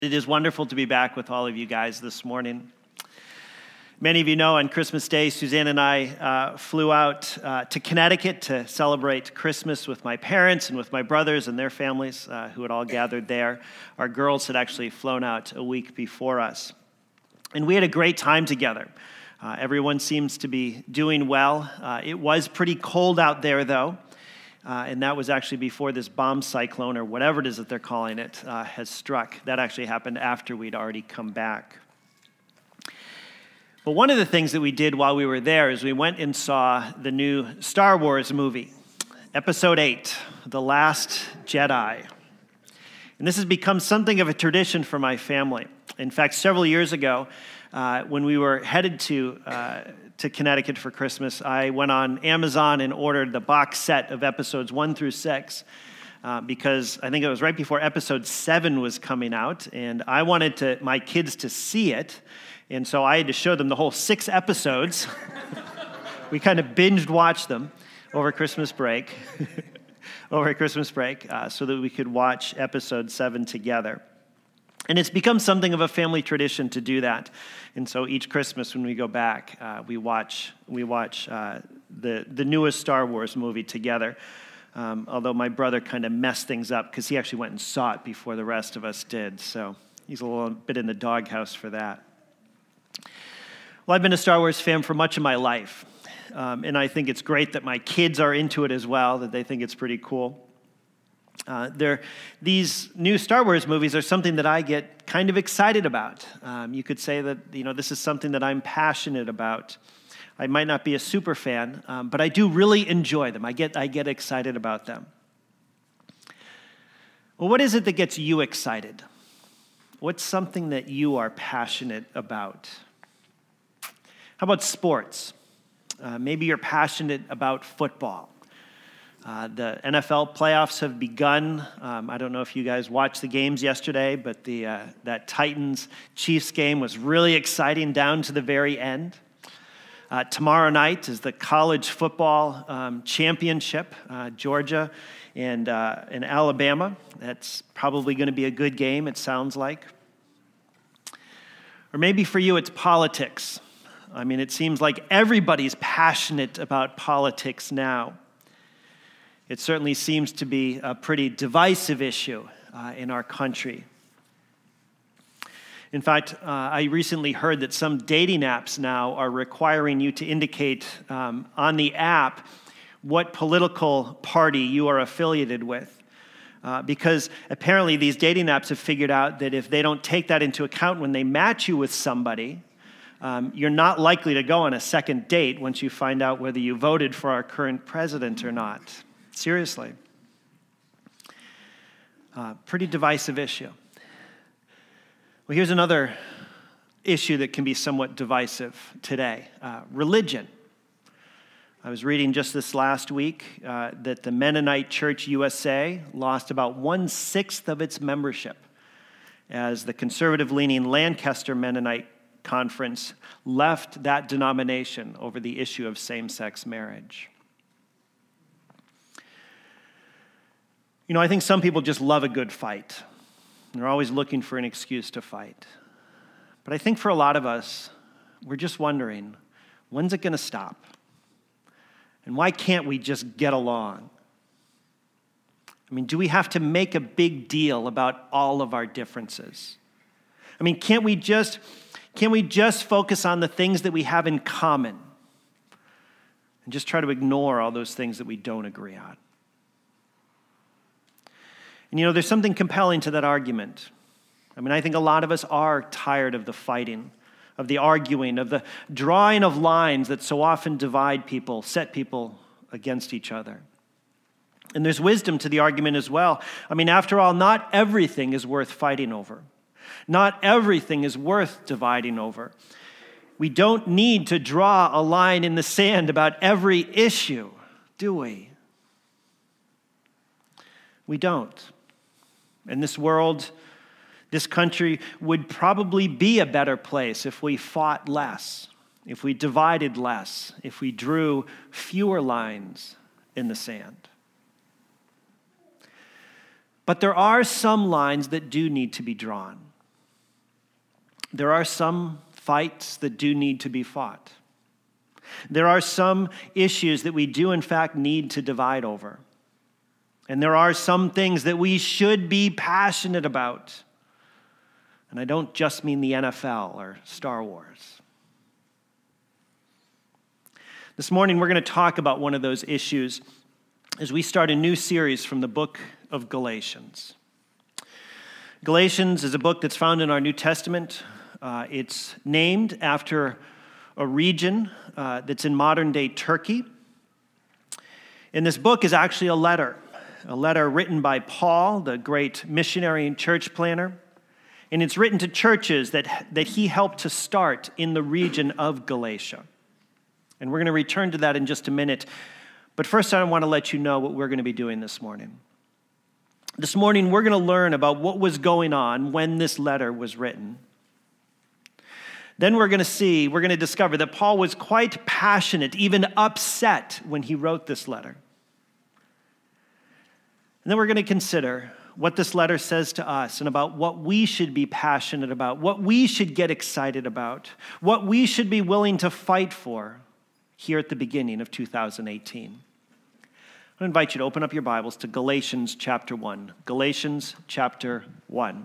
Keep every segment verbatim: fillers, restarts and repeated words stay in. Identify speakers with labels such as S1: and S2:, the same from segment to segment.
S1: It is wonderful to be back with all of you guys this morning. Many of you know on Christmas Day, Suzanne and I uh, flew out uh, to Connecticut to celebrate Christmas with my parents and with my brothers and their families uh, who had all gathered there. Our girls had actually flown out a week before us. And we had a great time together. Uh, everyone seems to be doing well. Uh, it was pretty cold out there, though. Uh, and that was actually before this bomb cyclone, or whatever it is that they're calling it, uh, has struck. That actually happened after we'd already come back. But one of the things that we did while we were there is we went and saw the new Star Wars movie, Episode eight, The Last Jedi. And this has become something of a tradition for my family. In fact, several years ago, uh, when we were headed to uh, to Connecticut for Christmas, I went on Amazon and ordered the box set of episodes one through six uh, because I think it was right before episode seven was coming out, and I wanted to my kids to see it, and so I had to show them the whole six episodes. We kind of binged watched them over Christmas break, over Christmas break, uh, so that we could watch episode seven together. And it's become something of a family tradition to do that. And so each Christmas when we go back, uh, we watch we watch uh, the, the newest Star Wars movie together. Um, although my brother kind of messed things up because he actually went and saw it before the rest of us did. So he's a little bit in the doghouse for that. Well, I've been a Star Wars fan for much of my life. Um, and I think it's great that my kids are into it as well, that they think it's pretty cool. Uh, there, these new Star Wars movies are something that I get kind of excited about. Um, you could say that, you know, this is something that I'm passionate about. I might not be a super fan, um, but I do really enjoy them. I get, I get excited about them. Well, what is it that gets you excited? What's something that you are passionate about? How about sports? Uh, maybe you're passionate about football. Uh, the N F L playoffs have begun. Um, I don't know if you guys watched the games yesterday, but the uh, that Titans-Chiefs game was really exciting down to the very end. Uh, tomorrow night is the college football um, championship, uh, Georgia and, uh, and Alabama. That's probably going to be a good game, it sounds like. Or maybe for you, it's politics. I mean, it seems like everybody's passionate about politics now. It certainly seems to be a pretty divisive issue uh, in our country. In fact, uh, I recently heard that some dating apps now are requiring you to indicate um, on the app what political party you are affiliated with. Uh, because apparently these dating apps have figured out that if they don't take that into account when they match you with somebody, um, you're not likely to go on a second date once you find out whether you voted for our current president or not. Seriously. Uh, pretty divisive issue. Well, here's another issue that can be somewhat divisive today. Uh, religion. I was reading just this last week uh, that the Mennonite Church U S A lost about one-sixth of its membership as the conservative-leaning Lancaster Mennonite Conference left that denomination over the issue of same-sex marriage. You know, I think some people just love a good fight. They're always looking for an excuse to fight. But I think for a lot of us, we're just wondering, when's it going to stop? And why can't we just get along? I mean, do we have to make a big deal about all of our differences? I mean, can't we just, can't we just focus on the things that we have in common and just try to ignore all those things that we don't agree on? And you know, there's something compelling to that argument. I mean, I think a lot of us are tired of the fighting, of the arguing, of the drawing of lines that so often divide people, set people against each other. And there's wisdom to the argument as well. I mean, after all, not everything is worth fighting over. Not everything is worth dividing over. We don't need to draw a line in the sand about every issue, do we? We don't. And this world, this country would probably be a better place if we fought less, if we divided less, if we drew fewer lines in the sand. But there are some lines that do need to be drawn. there are some fights that do need to be fought. There are some issues that we do, in fact, need to divide over. And there are some things that we should be passionate about. And I don't just mean the N F L or Star Wars. This morning, we're going to talk about one of those issues as we start a new series from the book of Galatians. Galatians is a book that's found in our New Testament. Uh, it's named after a region uh, that's in modern-day Turkey. And this book is actually a letter, a letter written by Paul, the great missionary and church planner. And it's written to churches that, that he helped to start in the region of Galatia. And we're going to return to that in just a minute. But first, I want to let you know what we're going to be doing this morning. This morning, we're going to learn about what was going on when this letter was written. Then we're going to see, we're going to discover that Paul was quite passionate, even upset when he wrote this letter. And then we're going to consider what this letter says to us and about what we should be passionate about, what we should get excited about, what we should be willing to fight for here at the beginning of two thousand eighteen. I invite you to open up your Bibles to Galatians chapter one. Galatians chapter one.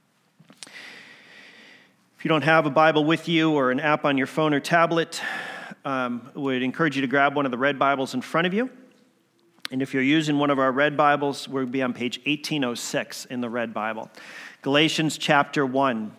S1: If you don't have a Bible with you or an app on your phone or tablet, um, I would encourage you to grab one of the red Bibles in front of you. And if you're using one of our red Bibles, we'll be on page eighteen oh six in the red Bible. Galatians chapter one.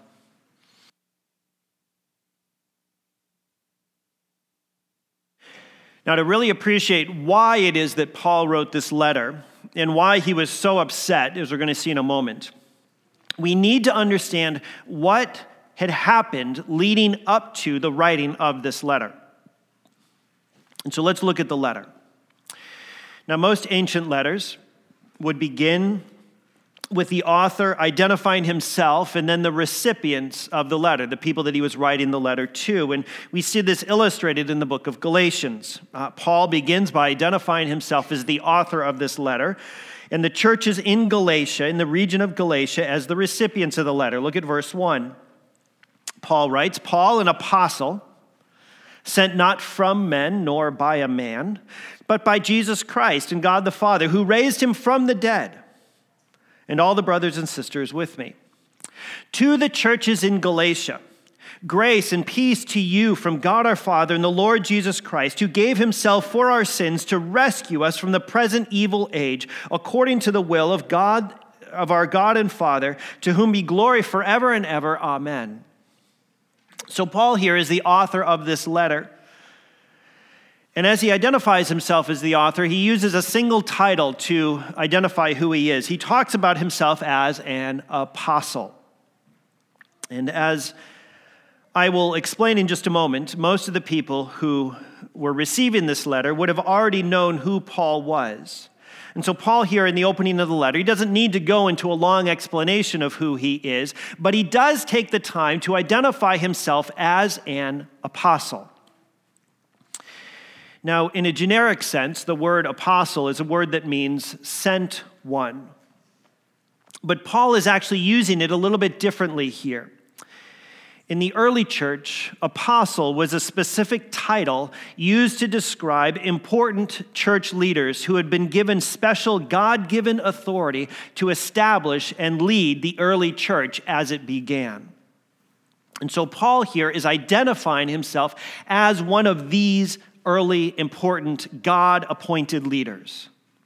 S1: Now, to really appreciate why it is that Paul wrote this letter and why he was so upset, as we're going to see in a moment, we need to understand what had happened leading up to the writing of this letter. And so let's look at the letter. Now, most ancient letters would begin with the author identifying himself and then the recipients of the letter, the people that he was writing the letter to. And we see this illustrated in the book of Galatians. Uh, Paul begins by identifying himself as the author of this letter, and the churches in Galatia, in the region of Galatia, as the recipients of the letter. Look at verse one. Paul writes, Paul, an apostle, sent not from men nor by a man, but by Jesus Christ and God the Father, who raised him from the dead, and all the brothers and sisters with me. To the churches in Galatia, grace and peace to you from God our Father and the Lord Jesus Christ, who gave himself for our sins to rescue us from the present evil age, according to the will of God, of our God and Father, to whom be glory forever and ever. Amen. So Paul here is the author of this letter. And as he identifies himself as the author, he uses a single title to identify who he is. He talks about himself as an apostle. And as I will explain in just a moment, most of the people who were receiving this letter would have already known who Paul was. And so Paul here in the opening of the letter, he doesn't need to go into a long explanation of who he is, but he does take the time to identify himself as an apostle. Now, in a generic sense, the word apostle is a word that means sent one. But Paul is actually using it a little bit differently here. In the early church, apostle was a specific title used to describe important church leaders who had been given special God-given authority to establish and lead the early church as it began. And so Paul here is identifying himself as one of these early, important, God-appointed leaders.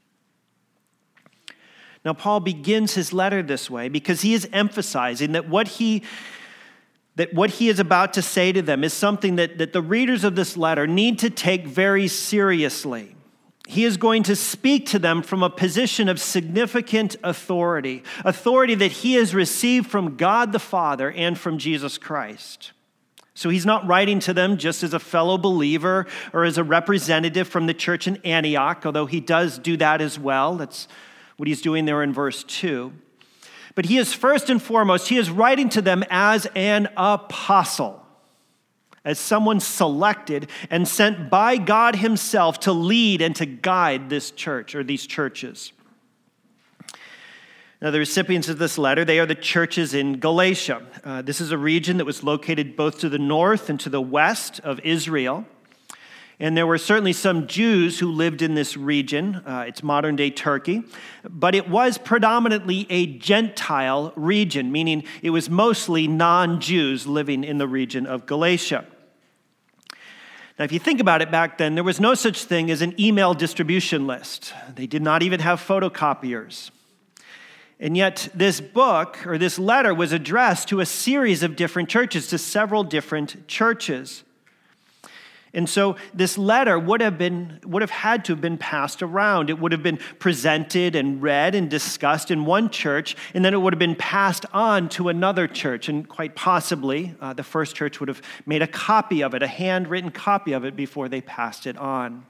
S1: Now, Paul begins his letter this way because he is emphasizing that what he that what he is about to say to them is something that, that the readers of this letter need to take very seriously. He is going to speak to them from a position of significant authority, authority that he has received from God the Father and from Jesus Christ. So he's not writing to them just as a fellow believer or as a representative from the church in Antioch, although he does do that as well. That's what he's doing there in verse two. But he is first and foremost, he is writing to them as an apostle, as someone selected and sent by God himself to lead and to guide this church or these churches. Now, the recipients of this letter, they are the churches in Galatia. Uh, this is a region that was located both to the north and to the west of Israel. And there were certainly some Jews who lived in this region. Uh, it's modern-day Turkey. But it was predominantly a Gentile region, meaning it was mostly non-Jews living in the region of Galatia. Now, if you think about it, back then, there was no such thing as an email distribution list. They did not even have photocopiers. And yet, this book, or this letter, was addressed to a series of different churches, to several different churches. And so this letter would have been, would have had to have been passed around. It would have been presented and read and discussed in one church, and then it would have been passed on to another church. And quite possibly, uh, the first church would have made a copy of it, a handwritten copy of it, before they passed it on.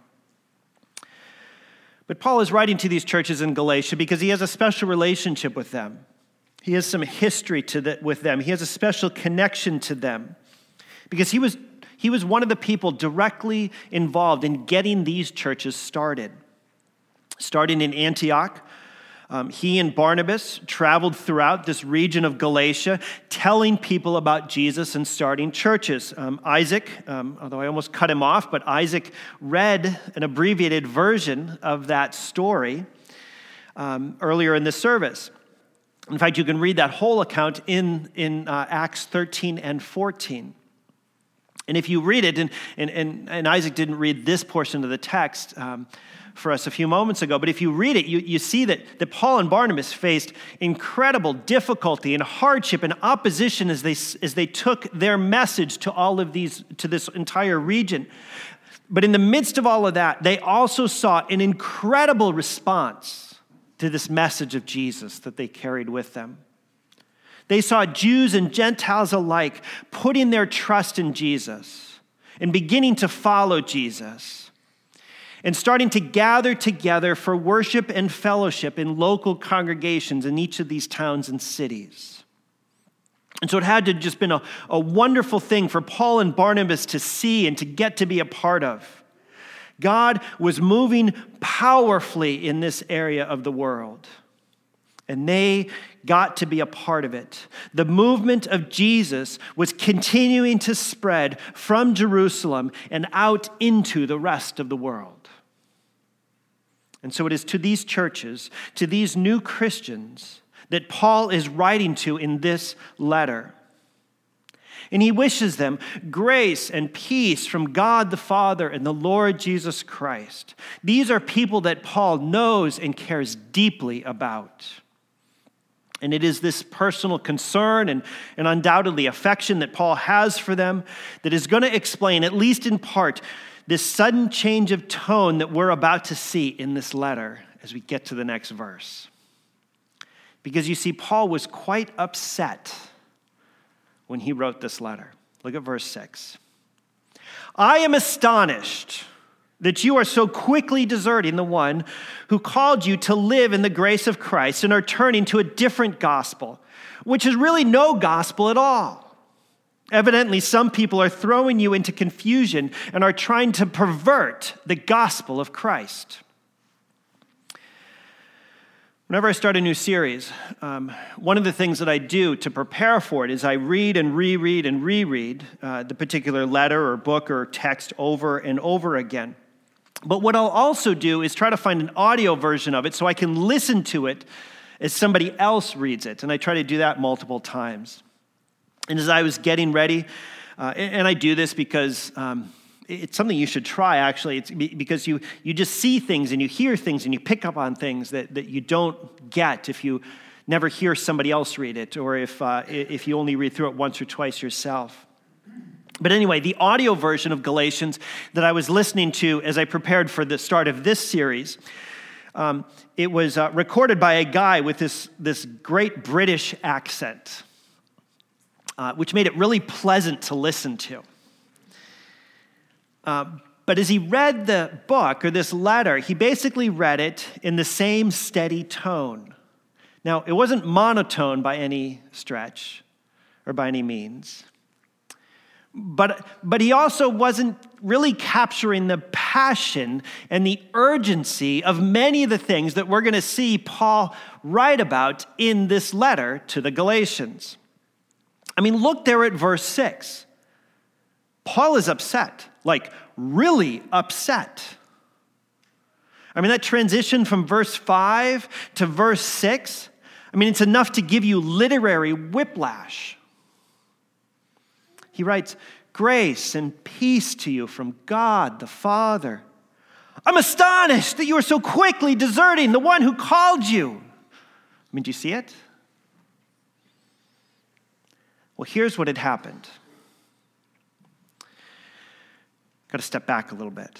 S1: But Paul is writing to these churches in Galatia because he has a special relationship with them. He has some history to the, with them. He has a special connection to them because he was He was one of the people directly involved in getting these churches started. Starting in Antioch, um, he and Barnabas traveled throughout this region of Galatia, telling people about Jesus and starting churches. Um, Isaac, um, although I almost cut him off, but Isaac read an abbreviated version of that story um, earlier in the service. In fact, you can read that whole account in, in uh, Acts thirteen and fourteen. And if you read it, and, and, and, and Isaac didn't read this portion of the text um, for us a few moments ago, but if you read it, you, you see that, that Paul and Barnabas faced incredible difficulty and hardship and opposition as they, as they took their message to all of these, to this entire region. But in the midst of all of that, they also saw an incredible response to this message of Jesus that they carried with them. They saw Jews and Gentiles alike putting their trust in Jesus and beginning to follow Jesus and starting to gather together for worship and fellowship in local congregations in each of these towns and cities. And so it had to just been a, a wonderful thing for Paul and Barnabas to see and to get to be a part of. God was moving powerfully in this area of the world. And they got to be a part of it. The movement of Jesus was continuing to spread from Jerusalem and out into the rest of the world. And so it is to these churches, to these new Christians, that Paul is writing to in this letter. And he wishes them grace and peace from God the Father and the Lord Jesus Christ. These are people that Paul knows and cares deeply about. And it is this personal concern and, and undoubtedly affection that Paul has for them that is going to explain, at least in part, this sudden change of tone that we're about to see in this letter as we get to the next verse. Because you see, Paul was quite upset when he wrote this letter. Look at verse six. I am astonished that you are so quickly deserting the one who called you to live in the grace of Christ and are turning to a different gospel, which is really no gospel at all. Evidently, some people are throwing you into confusion and are trying to pervert the gospel of Christ. Whenever I start a new series, um, one of the things that I do to prepare for it is I read and reread and reread uh, the particular letter or book or text over and over again. But what I'll also do is try to find an audio version of it so I can listen to it as somebody else reads it. And I try to do that multiple times. And as I was getting ready, uh, and I do this because um, it's something you should try, actually. It's because you, you just see things and you hear things and you pick up on things that, that you don't get if you never hear somebody else read it or if, uh, if you only read through it once or twice yourself. But anyway, the audio version of Galatians that I was listening to as I prepared for the start of this series, um, it was uh, recorded by a guy with this, this great British accent, uh, which made it really pleasant to listen to. Uh, but as he read the book or this letter, he basically read it in the same steady tone. Now, it wasn't monotone by any stretch or by any means. But, but he also wasn't really capturing the passion and the urgency of many of the things that we're going to see Paul write about in this letter to the Galatians. I mean, look there at verse six. Paul is upset, like really upset. I mean, that transition from verse five to verse six, I mean, it's enough to give you literary whiplash. He writes, "Grace and peace to you from God the Father. I'm astonished that you are so quickly deserting the one who called you." I mean, do you see it? Well, here's what had happened. Got to step back a little bit.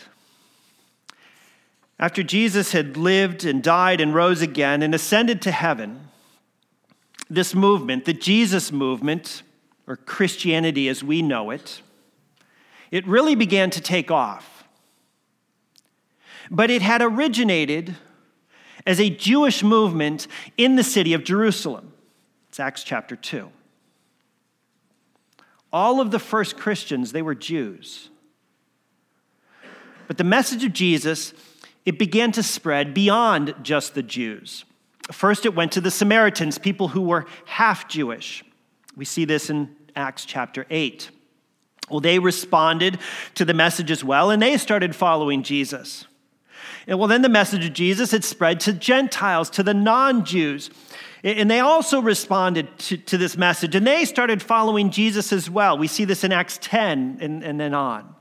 S1: After Jesus had lived and died and rose again and ascended to heaven, this movement, the Jesus movement, or Christianity as we know it, it really began to take off. But it had originated as a Jewish movement in the city of Jerusalem. It's Acts chapter two. All of the first Christians, they were Jews. But the message of Jesus, it began to spread beyond just the Jews. First, it went to the Samaritans, people who were half Jewish. We see this in Acts chapter eight. Well, they responded to the message as well, and they started following Jesus. And well, then the message of Jesus had spread to Gentiles, to the non-Jews. And they also responded to, to this message, and they started following Jesus as well. We see this in Acts ten and, and then on.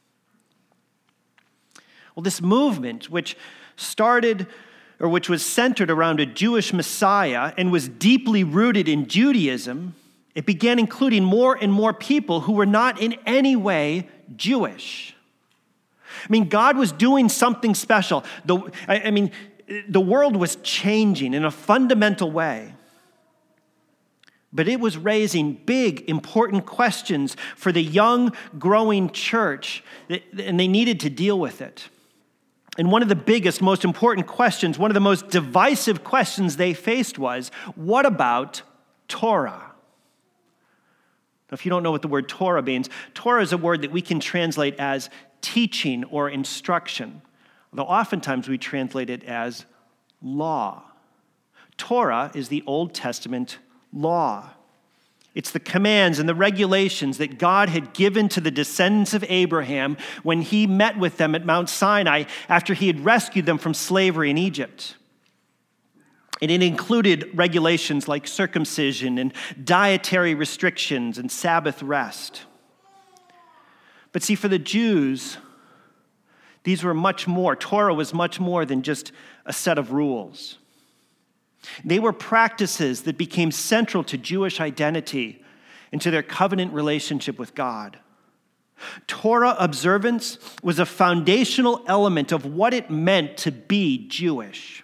S1: Well, this movement, which started or which was centered around a Jewish Messiah and was deeply rooted in Judaism, it began including more and more people who were not in any way Jewish. I mean, God was doing something special. The, I, I mean, the world was changing in a fundamental way. But it was raising big, important questions for the young, growing church, and they needed to deal with it. And one of the biggest, most important questions, one of the most divisive questions they faced was, what about Torah? Now, if you don't know what the word Torah means, Torah is a word that we can translate as teaching or instruction, although oftentimes we translate it as law. Torah is the Old Testament law. It's the commands and the regulations that God had given to the descendants of Abraham when he met with them at Mount Sinai after he had rescued them from slavery in Egypt. And it included regulations like circumcision and dietary restrictions and Sabbath rest. But see, for the Jews, these were much more. Torah was much more than just a set of rules. They were practices that became central to Jewish identity and to their covenant relationship with God. Torah observance was a foundational element of what it meant to be Jewish.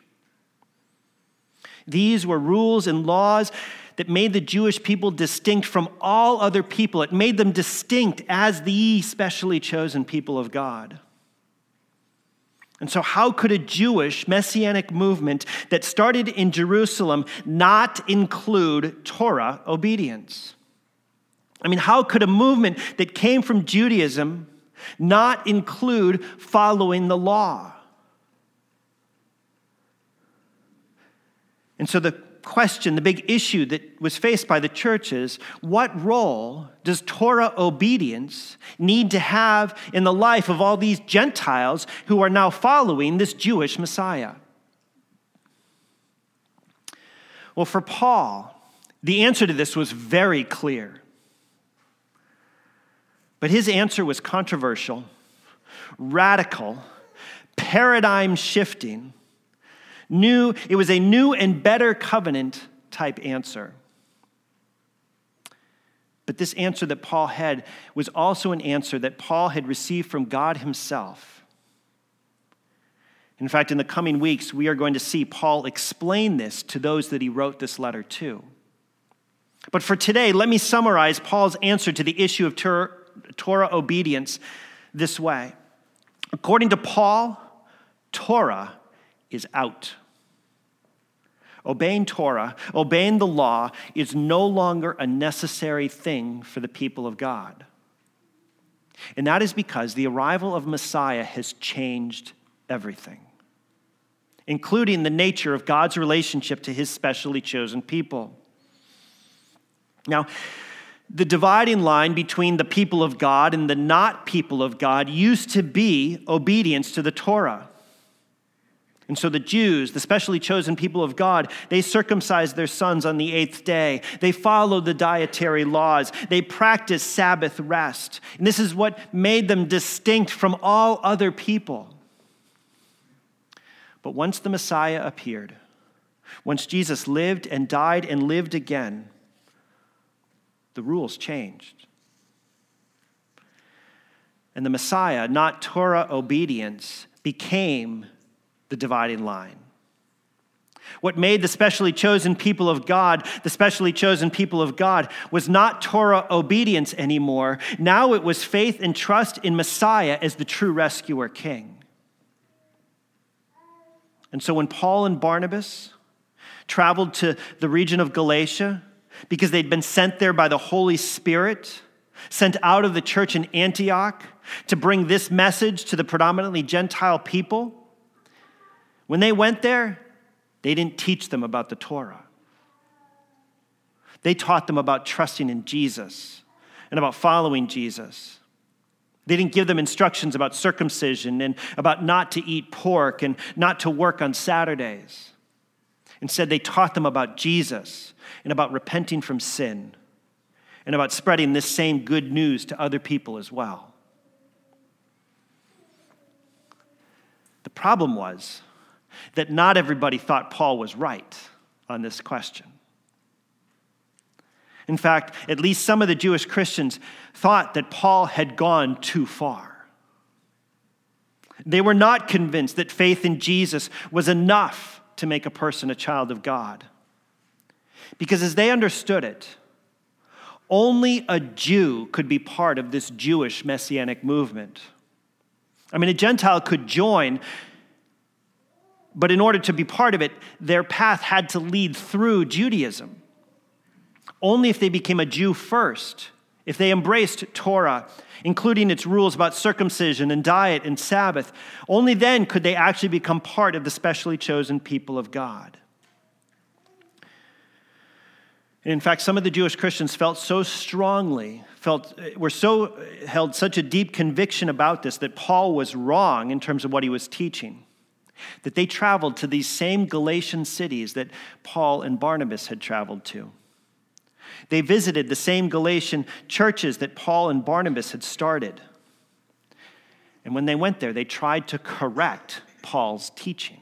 S1: These were rules and laws that made the Jewish people distinct from all other people. It made them distinct as the specially chosen people of God. And so how could a Jewish messianic movement that started in Jerusalem not include Torah obedience? I mean, how could a movement that came from Judaism not include following the law? And so the question, the big issue that was faced by the church is, what role does Torah obedience need to have in the life of all these Gentiles who are now following this Jewish Messiah? Well, for Paul, the answer to this was very clear. But his answer was controversial, radical, paradigm shifting. New, it was a new and better covenant type answer. But this answer that Paul had was also an answer that Paul had received from God himself. In fact, in the coming weeks, we are going to see Paul explain this to those that he wrote this letter to. But for today, let me summarize Paul's answer to the issue of Torah obedience this way. According to Paul, Torah is out. Obeying Torah, obeying the law, is no longer a necessary thing for the people of God. And that is because the arrival of Messiah has changed everything, including the nature of God's relationship to his specially chosen people. Now, the dividing line between the people of God and the not people of God used to be obedience to the Torah. And so the Jews, the specially chosen people of God, they circumcised their sons on the eighth day. They followed the dietary laws. They practiced Sabbath rest. And this is what made them distinct from all other people. But once the Messiah appeared, once Jesus lived and died and lived again, the rules changed. And the Messiah, not Torah obedience, became the dividing line. What made the specially chosen people of God the specially chosen people of God was not Torah obedience anymore. Now it was faith and trust in Messiah as the true rescuer king. And so when Paul and Barnabas traveled to the region of Galatia, because they'd been sent there by the Holy Spirit, sent out of the church in Antioch to bring this message to the predominantly Gentile people, when they went there, they didn't teach them about the Torah. They taught them about trusting in Jesus and about following Jesus. They didn't give them instructions about circumcision and about not to eat pork and not to work on Saturdays. Instead, they taught them about Jesus and about repenting from sin and about spreading this same good news to other people as well. The problem was that not everybody thought Paul was right on this question. In fact, at least some of the Jewish Christians thought that Paul had gone too far. They were not convinced that faith in Jesus was enough to make a person a child of God. Because as they understood it, only a Jew could be part of this Jewish messianic movement. I mean, a Gentile could join, but in order to be part of it, their path had to lead through Judaism. Only if they became a Jew first, if they embraced Torah, including its rules about circumcision and diet and Sabbath, only then could they actually become part of the specially chosen people of God. And in fact, some of the Jewish Christians felt so strongly, felt were so held such a deep conviction about this that Paul was wrong in terms of what he was teaching, that they traveled to these same Galatian cities that Paul and Barnabas had traveled to. They visited the same Galatian churches that Paul and Barnabas had started. And when they went there, they tried to correct Paul's teaching.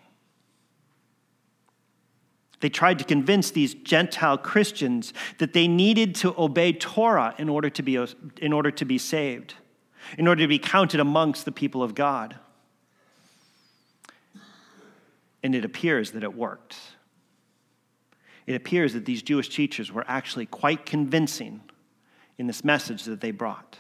S1: They tried to convince these Gentile Christians that they needed to obey Torah in order to be, in order to be saved, in order to be counted amongst the people of God. And it appears that it worked. It appears that these Jewish teachers were actually quite convincing in this message that they brought.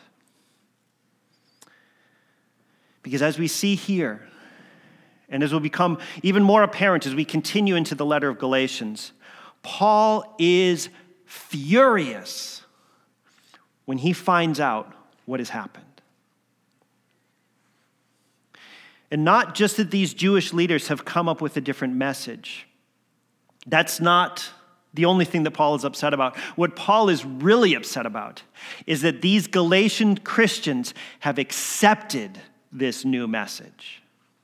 S1: Because as we see here, and as will become even more apparent as we continue into the letter of Galatians, Paul is furious when he finds out what has happened. And not just that these Jewish leaders have come up with a different message. That's not the only thing that Paul is upset about. What Paul is really upset about is that these Galatian Christians have accepted this new message.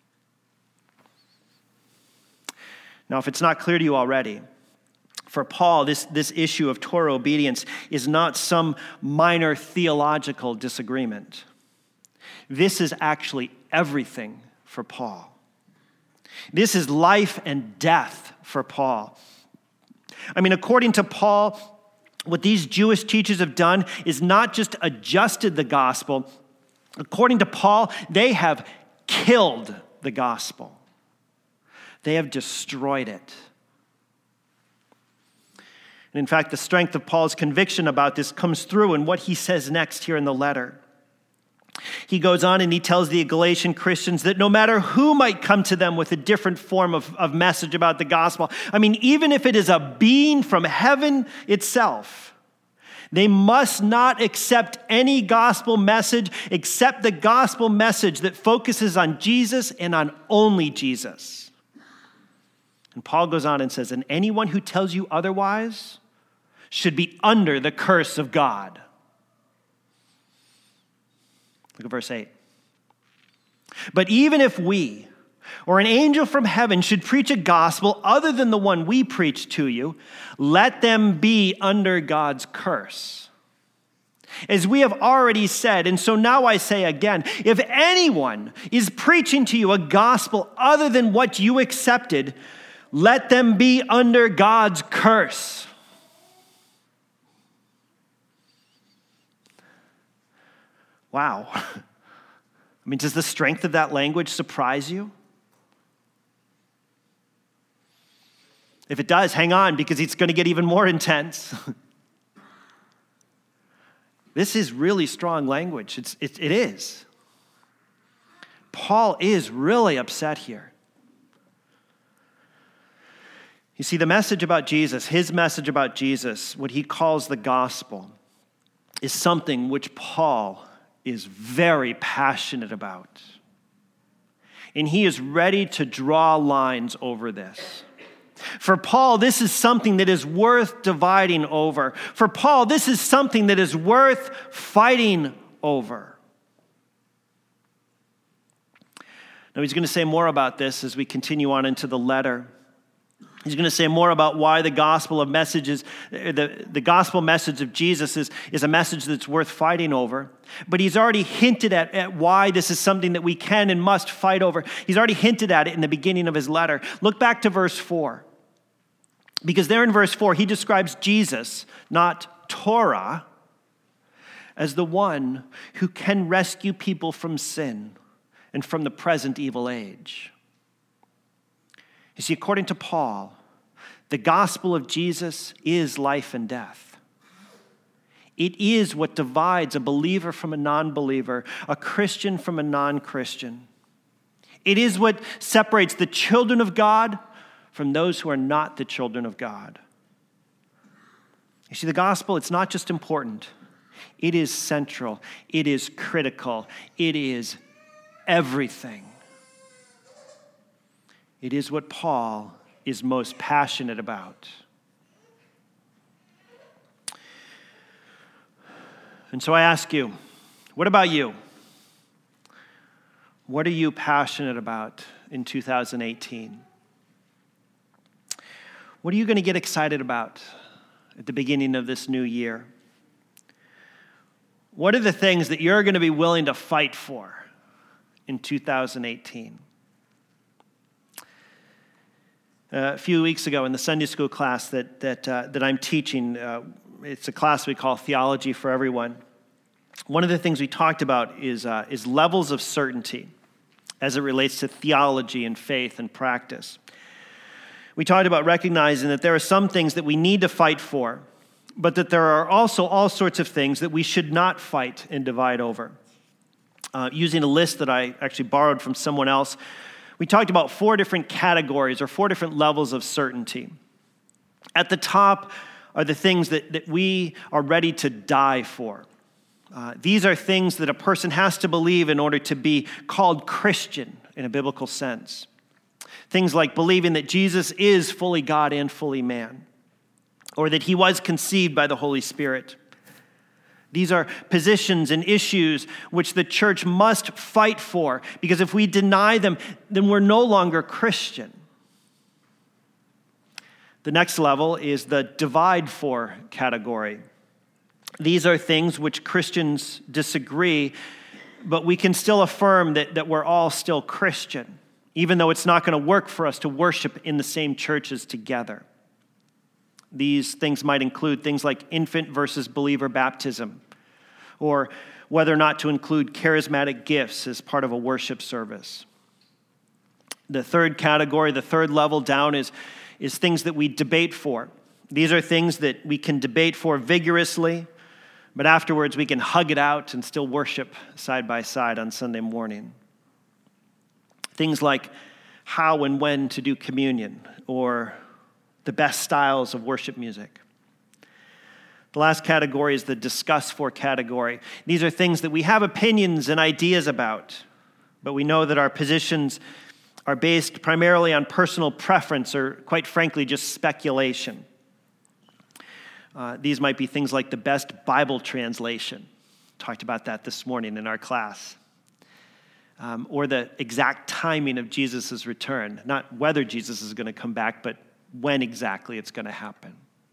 S1: Now, if it's not clear to you already, for Paul, this, this issue of Torah obedience is not some minor theological disagreement. This is actually everything for Paul. This is life and death for Paul. I mean, according to Paul, what these Jewish teachers have done is not just adjusted the gospel. According to Paul, they have killed the gospel. They have destroyed it. And in fact, the strength of Paul's conviction about this comes through in what he says next here in the letter. He goes on and he tells the Galatian Christians that no matter who might come to them with a different form of, of message about the gospel, I mean, even if it is a being from heaven itself, They must not accept any gospel message except the gospel message that focuses on Jesus and on only Jesus. And Paul goes on and says, and anyone who tells you otherwise should be under the curse of God. Look at verse eight. But even if we or an angel from heaven should preach a gospel other than the one we preach to you, let them be under God's curse. As we have already said, and so now I say again, if anyone is preaching to you a gospel other than what you accepted, let them be under God's curse. Wow. I mean, does the strength of that language surprise you? If it does, hang on, because it's going to get even more intense. This is really strong language. It's, it, it is. Paul is really upset here. You see, the message about Jesus, his message about Jesus, what he calls the gospel, is something which Paul is very passionate about. And he is ready to draw lines over this. For Paul, this is something that is worth dividing over. For Paul, this is something that is worth fighting over. Now, he's going to say more about this as we continue on into the letter. He's going to say more about why the gospel of messages, the, the gospel message of Jesus is, is a message that's worth fighting over. But he's already hinted at, at why this is something that we can and must fight over. He's already hinted at it in the beginning of his letter. Look back to verse four. Because there in verse four, he describes Jesus, not Torah, as the one who can rescue people from sin and from the present evil age. You see, according to Paul, the gospel of Jesus is life and death. It is what divides a believer from a non-believer, a Christian from a non-Christian. It is what separates the children of God from those who are not the children of God. You see, the gospel, it's not just important. It is central. It is critical. It is everything. It is what Paul is most passionate about. And so I ask you, what about you? What are you passionate about in two thousand eighteen? What are you going to get excited about at the beginning of this new year? What are the things that you're going to be willing to fight for in two thousand eighteen? Uh, a few weeks ago in the Sunday school class that that uh, that I'm teaching, uh, it's a class we call Theology for Everyone. One of the things we talked about is uh, is levels of certainty as it relates to theology and faith and practice. We talked about recognizing that there are some things that we need to fight for, but that there are also all sorts of things that we should not fight and divide over. Uh, using a list that I actually borrowed from someone else, we talked about four different categories or four different levels of certainty. At the top are the things that, that we are ready to die for. Uh, these are things that a person has to believe in order to be called Christian in a biblical sense. Things like believing that Jesus is fully God and fully man, or that he was conceived by the Holy Spirit. These are positions and issues which the church must fight for, because if we deny them, then we're no longer Christian. The next level is the divide for category. These are things which Christians disagree, but we can still affirm that, that we're all still Christian, even though it's not going to work for us to worship in the same churches together. These things might include things like infant versus believer baptism, or whether or not to include charismatic gifts as part of a worship service. The third category, the third level down is, is things that we debate for. These are things that we can debate for vigorously, but afterwards we can hug it out and still worship side by side on Sunday morning. Things like how and when to do communion, or the best styles of worship music. The last category is the discuss for category. These are things that we have opinions and ideas about, but we know that our positions are based primarily on personal preference or, quite frankly, just speculation. Uh, these might be things like the best Bible translation. Talked about that this morning in our class. Um, or the exact timing of Jesus' return. Not whether Jesus is going to come back, but when exactly it's going to happen.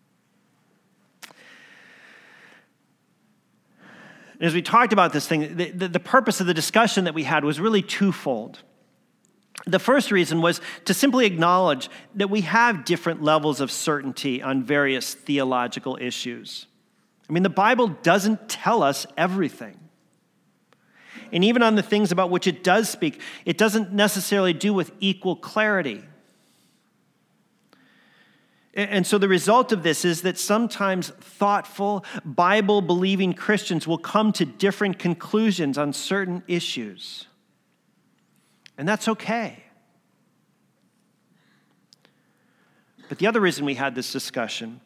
S1: As we talked about this thing, the, the, the purpose of the discussion that we had was really twofold. The first reason was to simply acknowledge that we have different levels of certainty on various theological issues. I mean, the Bible doesn't tell us everything. And even on the things about which it does speak, it doesn't necessarily do with equal clarity. And so the result of this is that sometimes thoughtful, Bible-believing Christians will come to different conclusions on certain issues. And that's okay. But the other reason we had this discussion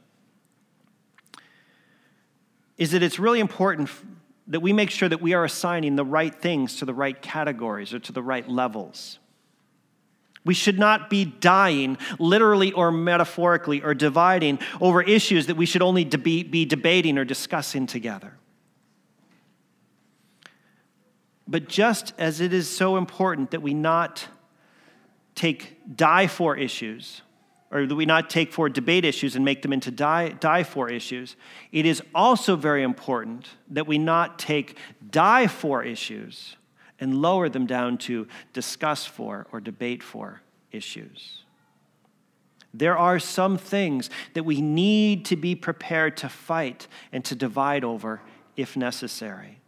S1: is that it's really important that we make sure that we are assigning the right things to the right categories or to the right levels. We should not be dying, literally or metaphorically, or dividing over issues that we should only be, be debating or discussing together. But just as it is so important that we not take die for issues, or that we not take for debate issues and make them into die, die for issues, it is also very important that we not take die for issues and lower them down to discuss for or debate for issues. There are some things that we need to be prepared to fight and to divide over if necessary.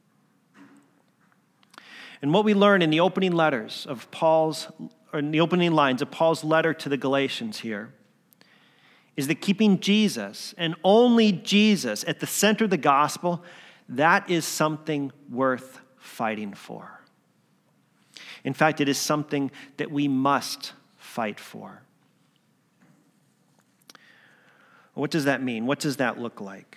S1: And what we learn in the opening letters of Paul's, or in the opening lines of Paul's letter to the Galatians here, is that keeping Jesus and only Jesus at the center of the gospel, that is something worth fighting for. In fact, it is something that we must fight for. What does that mean? What does that look like?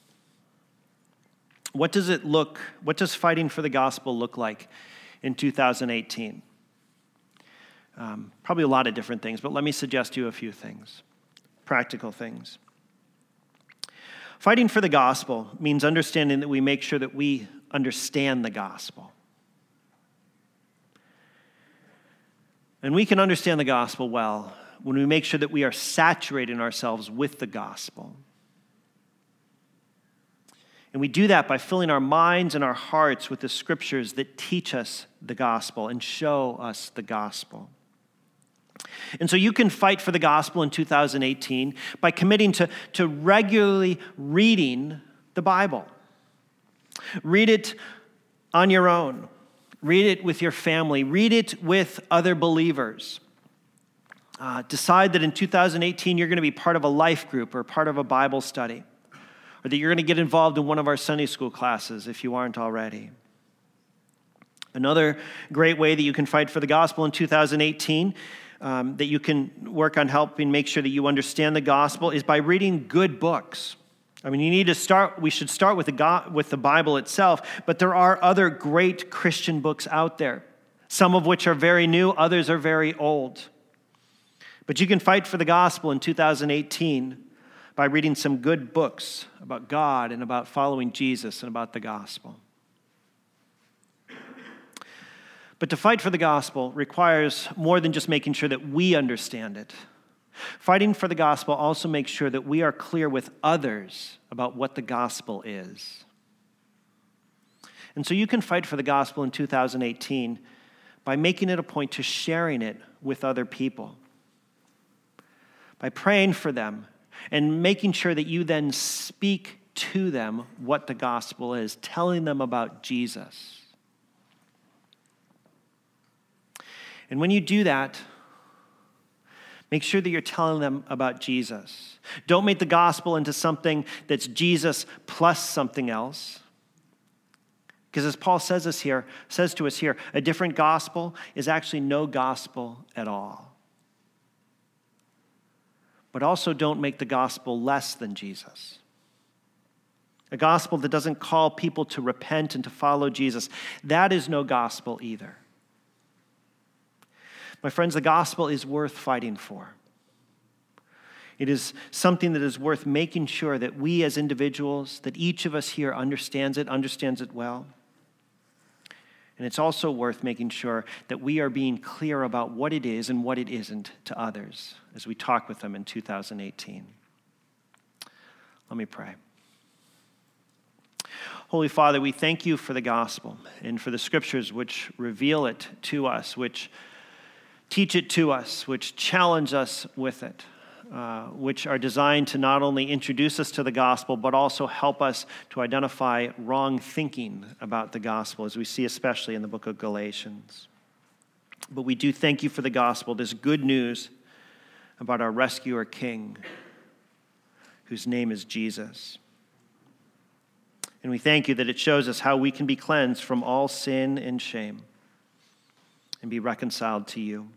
S1: What does it look, what does fighting for the gospel look like in two thousand eighteen? Um, probably a lot of different things, but let me suggest to you a few things, practical things. Fighting for the gospel means understanding that we make sure that we understand the gospel. And we can understand the gospel well when we make sure that we are saturating ourselves with the gospel. And we do that by filling our minds and our hearts with the scriptures that teach us the gospel and show us the gospel. And so you can fight for the gospel in two thousand eighteen by committing to, to regularly reading the Bible. Read it on your own. Read it with your family. Read it with other believers. Uh, decide that in two thousand eighteen you're going to be part of a life group or part of a Bible study, or that you're going to get involved in one of our Sunday school classes if you aren't already. Another great way that you can fight for the gospel in two thousand eighteen, um, that you can work on helping make sure that you understand the gospel, is by reading good books. I mean, you need to start, we should start with the, God, with the Bible itself, but there are other great Christian books out there, some of which are very new, others are very old. But you can fight for the gospel in two thousand eighteen by reading some good books about God and about following Jesus and about the gospel. But to fight for the gospel requires more than just making sure that we understand it. Fighting for the gospel also makes sure that we are clear with others about what the gospel is. And so you can fight for the gospel in two thousand eighteen by making it a point to sharing it with other people, by praying for them and making sure that you then speak to them what the gospel is, telling them about Jesus. And when you do that, make sure that you're telling them about Jesus. Don't make the gospel into something that's Jesus plus something else. Because as Paul says us here, says to us here, a different gospel is actually no gospel at all. But also don't make the gospel less than Jesus. A gospel that doesn't call people to repent and to follow Jesus, that is no gospel either. My friends, the gospel is worth fighting for. It is something that is worth making sure that we as individuals, that each of us here understands it, understands it well. And it's also worth making sure that we are being clear about what it is and what it isn't to others as we talk with them in two thousand eighteen. Let me pray. Holy Father, we thank you for the gospel and for the scriptures which reveal it to us, which teach it to us, which challenge us with it. Uh, which are designed to not only introduce us to the gospel, but also help us to identify wrong thinking about the gospel, as we see especially in the book of Galatians. But we do thank you for the gospel, this good news about our rescuer King, whose name is Jesus. And we thank you that it shows us how we can be cleansed from all sin and shame and be reconciled to you.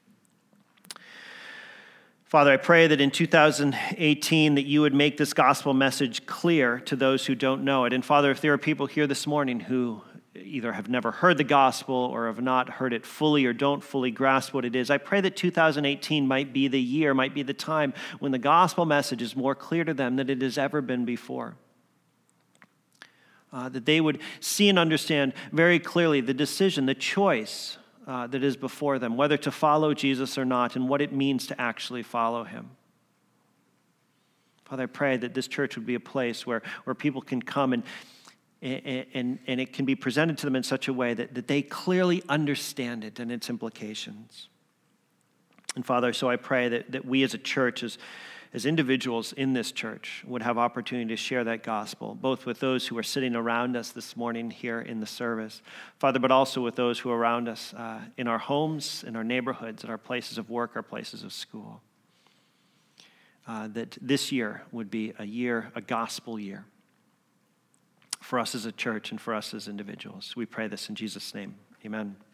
S1: Father, I pray that in two thousand eighteen that you would make this gospel message clear to those who don't know it. And Father, if there are people here this morning who either have never heard the gospel or have not heard it fully or don't fully grasp what it is, I pray that two thousand eighteen might be the year, might be the time when the gospel message is more clear to them than it has ever been before. Uh, that they would see and understand very clearly the decision, the choice Uh, that is before them, whether to follow Jesus or not, and what it means to actually follow him. Father, I pray that this church would be a place where, where people can come and, and, and it can be presented to them in such a way that, that they clearly understand it and its implications. And Father, so I pray that, that we as a church, as as individuals in this church, would have opportunity to share that gospel, both with those who are sitting around us this morning here in the service, Father, but also with those who are around us uh, in our homes, in our neighborhoods, in our places of work, our places of school. Uh, that this year would be a year, a gospel year, for us as a church and for us as individuals. We pray this in Jesus' name. Amen.